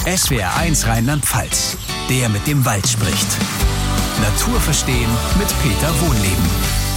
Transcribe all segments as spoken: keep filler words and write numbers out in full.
S W R eins Rheinland-Pfalz, der mit dem Wald spricht. Natur verstehen mit Peter Wohnleben.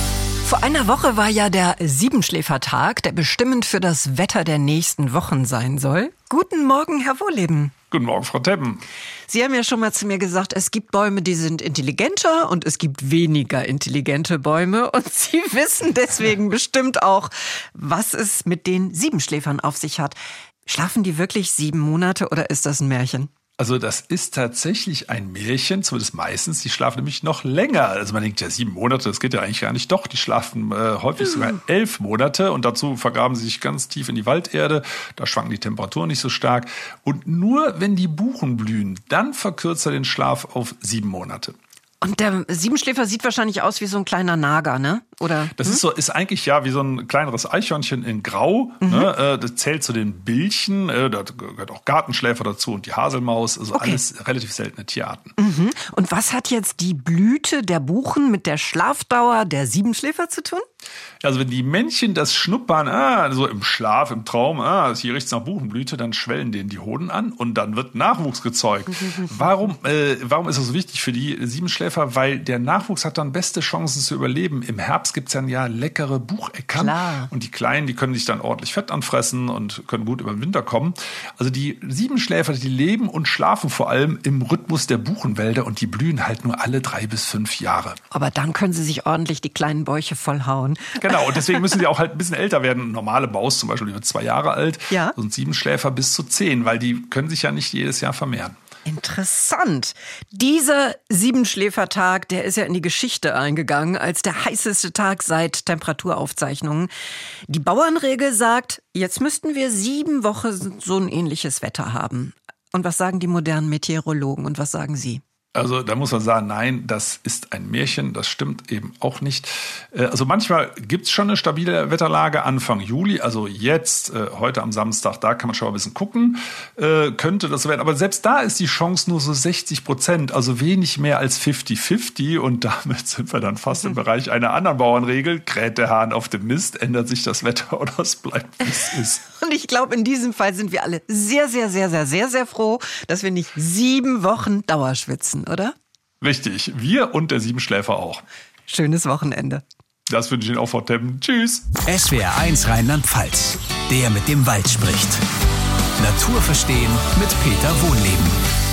Vor einer Woche war ja der Siebenschläfertag, der bestimmend für das Wetter der nächsten Wochen sein soll. Guten Morgen, Herr Wohleben. Guten Morgen, Frau Teppen. Sie haben ja schon mal zu mir gesagt, es gibt Bäume, die sind intelligenter und es gibt weniger intelligente Bäume. Und Sie wissen deswegen bestimmt auch, was es mit den Siebenschläfern auf sich hat. Schlafen die wirklich sieben Monate oder ist das ein Märchen? Also das ist tatsächlich ein Märchen, zumindest meistens. Die schlafen nämlich noch länger. Also man denkt ja sieben Monate, das geht ja eigentlich gar nicht. Doch, die schlafen äh, häufig sogar elf Monate und dazu vergraben sie sich ganz tief in die Walderde. Da schwanken die Temperaturen nicht so stark. Und nur wenn die Buchen blühen, dann verkürzt er den Schlaf auf sieben Monate. Und der Siebenschläfer sieht wahrscheinlich aus wie so ein kleiner Nager, ne? Oder? Das hm? ist so, ist eigentlich ja wie so ein kleineres Eichhörnchen in Grau. Mhm. Ne? Das zählt zu den Bilchen. Da gehört auch Gartenschläfer dazu und die Haselmaus. Also okay. Alles relativ seltene Tierarten. Mhm. Und was hat jetzt die Blüte der Buchen mit der Schlafdauer der Siebenschläfer zu tun? Also wenn die Männchen das schnuppern, ah, so im Schlaf, im Traum, ah, hier riecht's nach Buchenblüte, dann schwellen denen die Hoden an und dann wird Nachwuchs gezeugt. Warum, äh, warum ist das so wichtig für die Siebenschläfer? Weil der Nachwuchs hat dann beste Chancen zu überleben. Im Herbst gibt's dann ja leckere Bucheckern. Klar. Und die Kleinen, die können sich dann ordentlich Fett anfressen und können gut über den Winter kommen. Also die Siebenschläfer, die leben und schlafen vor allem im Rhythmus der Buchenwälder und die blühen halt nur alle drei bis fünf Jahre. Aber dann können sie sich ordentlich die kleinen Bäuche vollhauen. Genau, und deswegen müssen sie auch halt ein bisschen älter werden. Normale Baus zum Beispiel, die wird zwei Jahre alt. Ja. Und Siebenschläfer bis zu zehn, weil die können sich ja nicht jedes Jahr vermehren. Interessant. Dieser Siebenschläfertag, der ist ja in die Geschichte eingegangen als der heißeste Tag seit Temperaturaufzeichnungen. Die Bauernregel sagt, jetzt müssten wir sieben Wochen so ein ähnliches Wetter haben. Und was sagen die modernen Meteorologen und was sagen Sie? Also da muss man sagen, nein, das ist ein Märchen, das stimmt eben auch nicht. Also manchmal gibt's schon eine stabile Wetterlage Anfang Juli, also jetzt, heute am Samstag, da kann man schon mal ein bisschen gucken, könnte das werden. Aber selbst da ist die Chance nur so sechzig Prozent, also wenig mehr als fünfzig fünfzig und damit sind wir dann fast im Bereich einer anderen Bauernregel. Kräht der Hahn auf dem Mist, ändert sich das Wetter oder es bleibt, wie es ist. Und ich glaube, in diesem Fall sind wir alle sehr, sehr, sehr, sehr, sehr, sehr froh, dass wir nicht sieben Wochen Dauerschwitzen, oder? Richtig, wir und der Siebenschläfer auch. Schönes Wochenende. Das wünsche ich Ihnen auch, Frau Teppen. Tschüss. S W R eins Rheinland-Pfalz, der mit dem Wald spricht. Natur verstehen mit Peter Wohnleben.